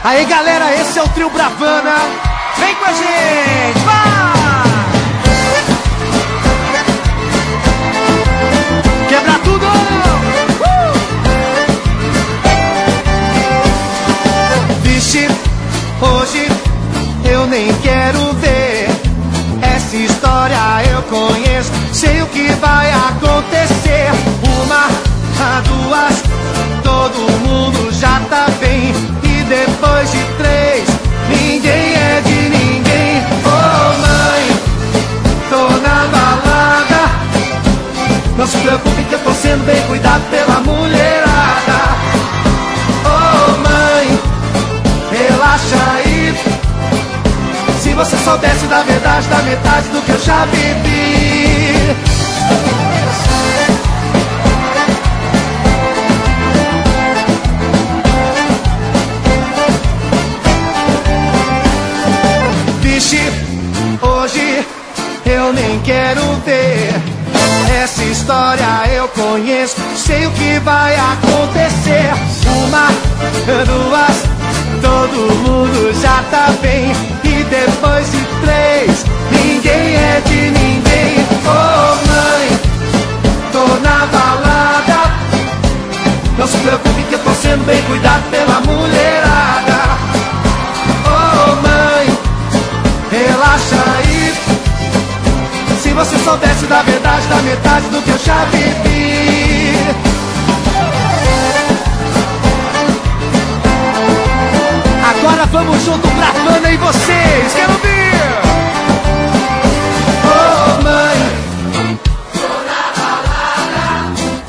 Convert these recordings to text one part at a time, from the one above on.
Aí galera, esse é o Trio Bravana. Vem com a gente, vai! Quebra tudo! Vixe, hoje eu nem quero ver. Essa história eu conheço, sei o que vai acontecer. Uma, duas, todo mundo já tá bem. E depois de três, ninguém é de ninguém. Oh mãe, tô na balada. Não se preocupe que eu tô sendo bem cuidado pela mulherada. Oh mãe, relaxa aí. Se você soubesse da verdade, da metade do que eu já vivi. Vixe, hoje eu nem quero ver. Essa história eu conheço, sei o que vai acontecer. Uma, duas, todo mundo já tá bem. E depois de três, ninguém é de ninguém. Oh mãe, tô na balada. Não se preocupe que eu tô sendo bem cuidado pela mulherada. Oh mãe, relaxa aí. Se você soubesse da verdade, da metade do que eu já vivi. Agora vamos junto, Bravana e vocês, quero ouvir! Oh mãe, tô na balada.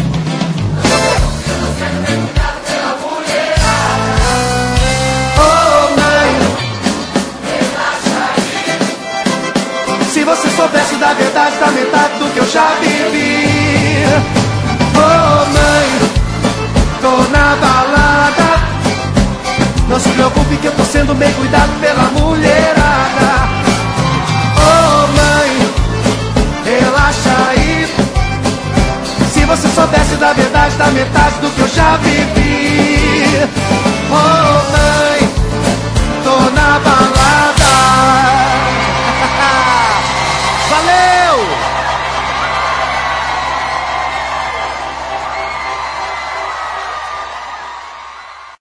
Eu não quero nem cuidado pela mulherada. Oh mãe, relaxa aí. Se você soubesse da verdade, da metade do que eu já vivi. Oh mãe, tô na balada. Não se preocupe que eu tô sendo bem cuidado pela mulherada. Oh mãe, relaxa aí. Se você soubesse da verdade, da metade do que eu já vivi. Oh mãe.